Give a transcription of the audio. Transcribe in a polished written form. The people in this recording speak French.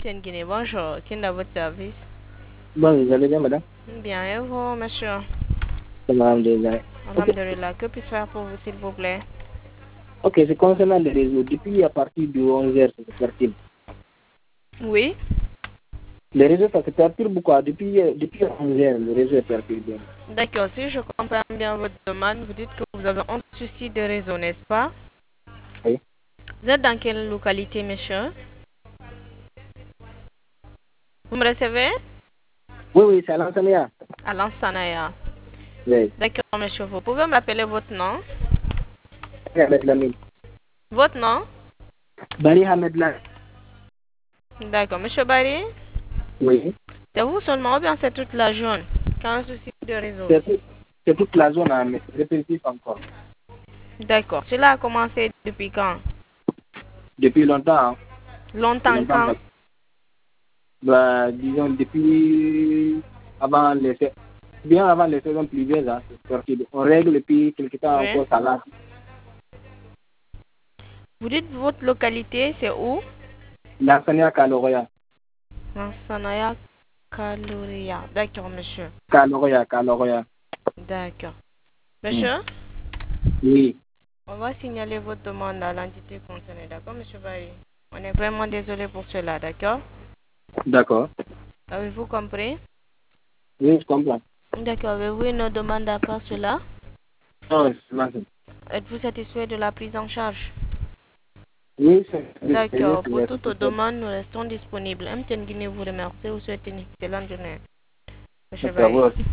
MTN Guinée, bonjour. Qui est à votre service? Bon, vous allez bien, madame? Bien, et vous, monsieur? Ça va, alhamdoulilah. Alhamdulillah, que puis-je faire pour vous, s'il vous plaît? Ok, c'est concernant les réseaux. Depuis à partir du 11h, ça se perturbe. Oui. Les réseaux, ça se perturbe quoi? Depuis 11h, le réseau est perturbé. D'accord, si je comprends bien votre demande, vous dites que vous avez un souci de réseau, n'est-ce pas? Oui. Vous êtes dans quelle localité, monsieur? Vous me recevez? Oui, c'est à l'enseignant. À Lansanaya. Oui. D'accord, monsieur, vous pouvez m'appeler votre nom? Ahmed Lamine. Votre nom? Bari Ahmed Lamine. D'accord, monsieur Barry? Oui. C'est vous seulement ou bien c'est toute la zone qui a un souci de réseau? C'est toute la zone, hein, mais répétitif encore. D'accord, cela a commencé depuis quand? Depuis longtemps, hein. Longtemps Longtemps, quand? bah, disons, depuis bien avant les saisons pluvieuses, hein, c'est perturbé. On règle et puis quelque temps Oui. encore, ça lâche. Vous dites votre localité, c'est où? L'enseignant Kaloroya. Sanaya Kaloria. D'accord, monsieur. Kaloroya. D'accord. Hmm. Monsieur, Oui. on va signaler votre demande à l'entité concernée. D'accord, monsieur Barry? On est vraiment désolé pour cela, d'accord? D'accord. Avez-vous compris? Oui, je comprends. D'accord. Avez-vous une demande à part cela? Non, c'est bon. Êtes-vous satisfait de la prise en charge? Oui, D'accord. Pour toute c'est demande, nous restons disponibles. MTN Guinée vous remercie. Vous souhaite une excellente journée. Monsieur c'est Barry.